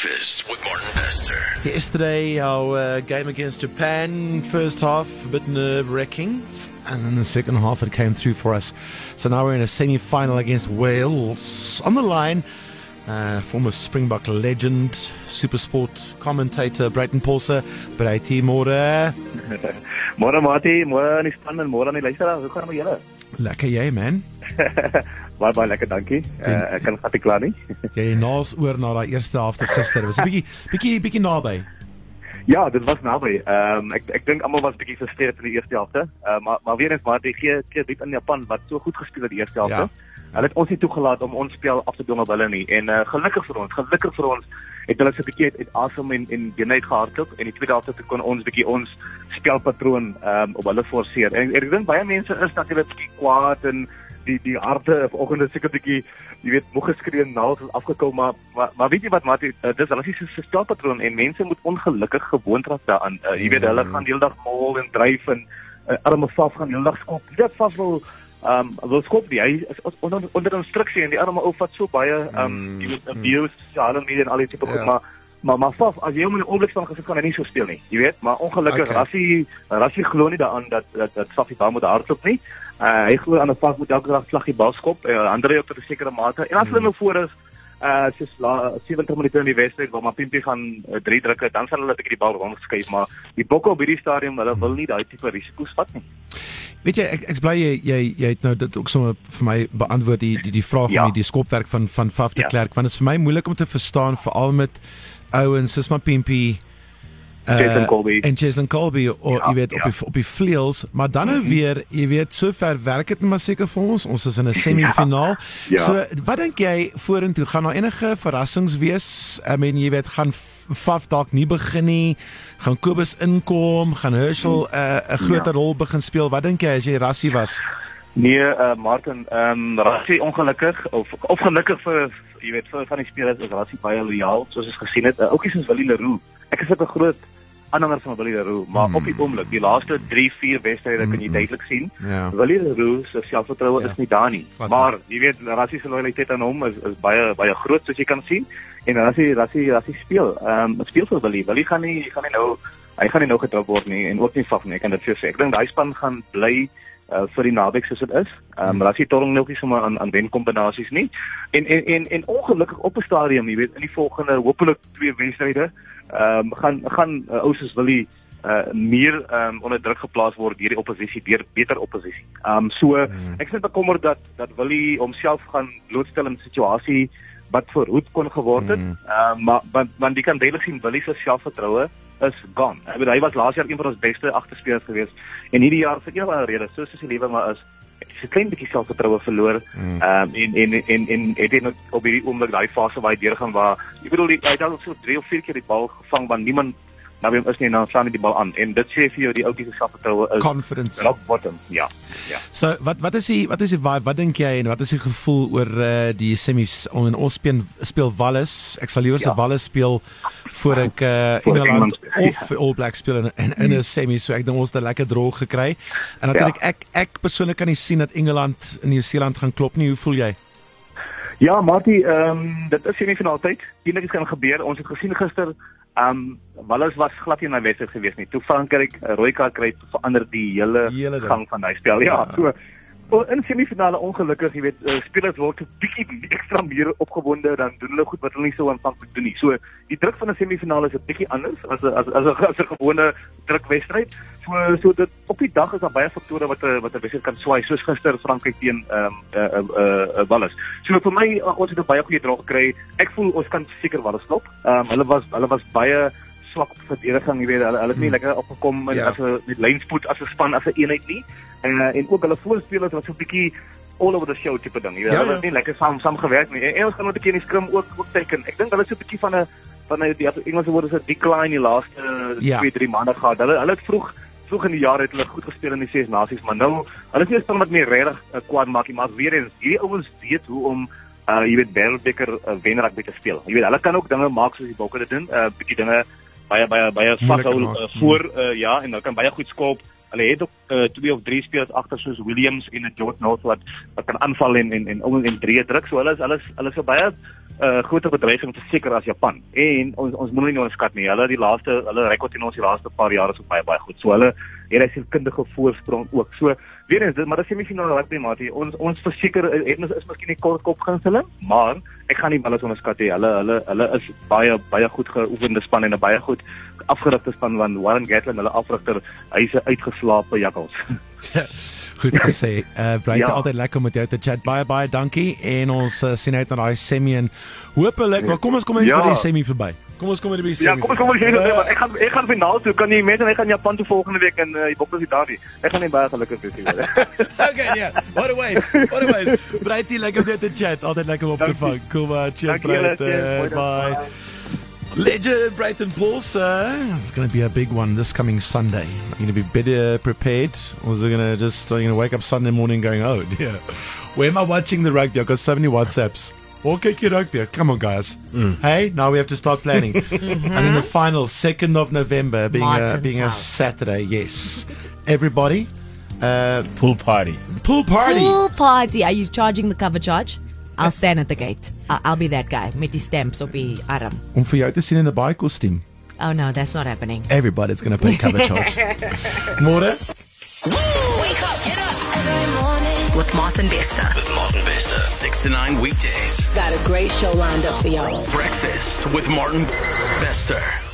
Breakfast with Martin Bester. Yesterday, our game against Japan, first half, a bit nerve-wracking. And in the second half, it came through for us. So now we're in a semi-final against Wales. On the line, former Springbok legend, Supersport commentator, Brayton Paulse. Braytie, môre. Môre Mati, môre aan die span en môre aan die luisteraars. Hoe gaan het met julle? Lekker jy, man. Baie lekker, dankie. Ek kan glad nie klaar nie. Jy naals oor na daai eerste helfte gister. Was 'n bietjie naby. Ja, dit was naby. Ek dink almal was bietjie frustreerd in die eerste helfte. Maar weer eens Mati, gee dit in Japan wat so goed gespeel het die eerste helfte. Ja. Hulle het ons nie toegelaat om ons spel af te dwing op hulle nie. En gelukkig vir ons het hulle so 'n bietjie uit asem en beenheid gehardloop en die tweede helfte kon ons bietjie ons spelpatroon op hulle forceer. En ek dink baie mense is natuurlik bietjie kwaad en die harte vanoggend seker bietjie, jy weet, moeg geskree en naals afgekom, maar weet jy wat Mati, dis hulle is se spelpatroon en mense moet ongelukkig gewoond raak daaraan. Jy weet hulle gaan die hele dag mol en dryf en arme Faf gaan die hele dag skop. Dit Faf wil skop die, hy is onder instruksie en die arme ou vat so baie jy weet abuse, sosiale media en al die tipe goed, maar Faf, as jy hom in die oomblik staan gesit, gaan hy nie so speel nie, jy weet, maar ongelukkig Rassie glo nie daaraan dat Faf die bal moet hardloop nie. Hy glo aan 'n Faf moet elke dag slag die bal skop, Andre op 'n sekere mate, en as hulle nou voor is, soos 70 minute in die wedstryd waar Mapimpi gaan 3 drukke, dan sal hulle 'n bietjie die bal rondskuif, maar die bokke op hierdie stadium, hulle wil nie daai tipe risiko's vat nie. Weet jy, ek's bly jy het nou dit ook sommer vir my beantwoord die vraag om die skopwerk van Faf de Klerk, want dit is vir my moeilik om te verstaan, veral met ouens soos Mapimpi en Jason Colby, jy weet, op die vleuels, maar dan nou weer, jy weet, so ver werk het maar seker vir ons is in 'n semifinaal. So, wat dink jy vorentoe, gaan daar enige verrassings wees? I mean, jy weet, gaan Faf dalk nie begin nie, gaan Kobus inkom, gaan Herschel 'n groter rol begin speel, wat dink jy as jy Rassie was? Nee, Martin, Rassie ongelukkig, of gelukkig vir, jy weet, vir van die spelers is Rassie baie loyaal, soos ons gesien het, ookie soos Willie Leroux. Ek is 'n groot aanhanger van Willie Leroux, maar op die oomblik, die laaste 3-4 wedstryde kan jy duidelik sien, Willie Leroux se selfvertroue is nie daar nie. Maar jy weet, Rassie se loyaliteit aan hom is baie groot, soos jy kan sien. En Rassie speel vir Willie. Willie gaan nie nou getrap word nie en ook nie Faf nie, ek kan dit vir jou sê. Ek dink daai span gaan bly vir die naweek soos dit is. Rassie torring nou nie sommer aan wenkombinasies nie. En ongelukkig op 'n stadium, jy weet, in die volgende hopelik 2 wedstryde gaan ou soos Willie meer onder druk geplaas word deur die oppositie, deur beter oppositie. Ek is bekommerd dat Willie homself gaan blootstel in 'n situasie wat verhoed kon geword het, maar want jy kan duidelik sien Willie se selfvertroue is gone. Ek bedoel, hy was laas jaar een van ons beste agterspelers geweest en hierdie jaar vir enige rede, soos die lewe maar is, het hy 'n klein bietjie selfvertroue verloor en het hy nog op hierdie oomblik daai fase waar hy deurgaan waar, jy bedoel, hy het al so 3 of 4 keer die bal gevang want niemand nou wie is nie, dan slaan hy die bal aan en dit sê vir jou die ouetjie se selfvertroue is confidence rock bottom. Ja. So wat is die vibe, wat dink jy en wat is die gevoel oor die semis en ons speel Wallis? Ek sal liewer se Wallis speel voor ek Engeland of All Blacks speel in 'n semi, so ek dink ons het 'n lekker draw gekry. En natuurlik ek persoonlik kan nie sien dat Engeland in Nieu-Seeland gaan klop nie. Hoe voel jy? Ja, Martie, dit is semifinaal tyd. Enigiets kan gebeur. Ons het gesien gister, Wallis was glad nie na wedstryd gewees nie. Toe Frankryk 'n rooi kaart kry, verander die hele gang van daai spel. Ja, so in semifinale ongelukkig, jy weet, spelers word 'n bietjie ekstra meer opgewonde, dan doen hulle goed wat hulle nie so aanvanklik doen nie. So die druk van 'n semifinale is 'n bietjie anders as 'n gewone drukwedstryd. So dit op die dag is daar baie faktore wat 'n wedstryd kan swaai, soos gister Frankryk teen Wallis. So vir my, ons het 'n baie goeie draw gekry. Ek voel ons kan seker Wallis klop. Hulle was baie swak op verdediging, jy weet, hulle het nie lekker opgekom met lynspoed as 'n span, as 'n eenheid nie. En ook hulle voorspelers was so 'n bietjie all over the show tipe ding. Jy weet, hulle het nie lekker saam gewerk nie. En ons gaan net 'n bietjie in die skrim ook teken. Ek dink hulle is so 'n bietjie van die Engelse woord is 'n decline die laaste 2-3 maande gehad. Hulle het vroeg in die jaar het hulle goed gespeel in die 6 nasies, maar nou hulle is nie 'n span wat meer regtig kwaad maak nie, maar weer eens hierdie ouens weet hoe om jy weet Wêreldbeker wenrugby te speel. Jy weet, hulle kan ook dinge maak soos die Bokke dit doen, bietjie dinge baie vashou voor en hulle kan baie goed skop. Hulle het ook 2 of 3 spelers agter soos Williams en George North wat kan aanval en 3 druk. So hulle is 'n baie groter bedreiging seker as Japan. En ons moet nie onderskat nie. Hulle rekord teen ons die laaste paar jare is baie goed. So hulle het 'n sielkundige voorsprong ook. So weer eens, maar dis semifinale rugby maatie. Ons verseker is miskien nie kortkop gunsteling, maar ek gaan nie alles onderskat nie. Hulle is baie goed geoefende span en 'n baie goed afgerigte span van Warren Gatland, hulle afrigter, hy's 'n uitgeslaapte jakkals. Goed gesê. Breite, altyd lekker om met jou te chat. Baie dankie en ons sien uit na daai semi en hopelik, kom ons kom net vir die semi verby. Kom ons kom net by die semi. Ja, kom ons verby, maar ek gaan finaal toe. Kan jy mense, ek gaan Japan toe volgende week en die Bokke is daar nie. Ek gaan nie baie gelukkig wees nie. Okay, yeah. What a waste. Breite, lekker om jou te chat. Altyd lekker om op te vang. Cool man. Cheers, Breite. Bye. Legend Brayton Paulser. It's going to be a big one this coming Sunday. Are you going to be better prepared? Or is it going to wake up Sunday morning going, oh dear, where am I watching the rugby? I've got so many WhatsApps. Okay, rugby. Come on, guys. Hey, now we have to start planning. And in the final, 2nd of November, being a Saturday, yes. Everybody, pool party. Pool party. Are you charging the cover charge? I'll stand at the gate. I'll be that guy met die stamps op die arm. Om vir jou te sien in 'n baie kostuum. Oh no, that's not happening. Everybody's going to pay cover charge. Môre? Wake up, get up. Every morning with Martin Bester. 6 to 9 weekdays. Got a great show lined up for y'all. Breakfast with Martin Bester.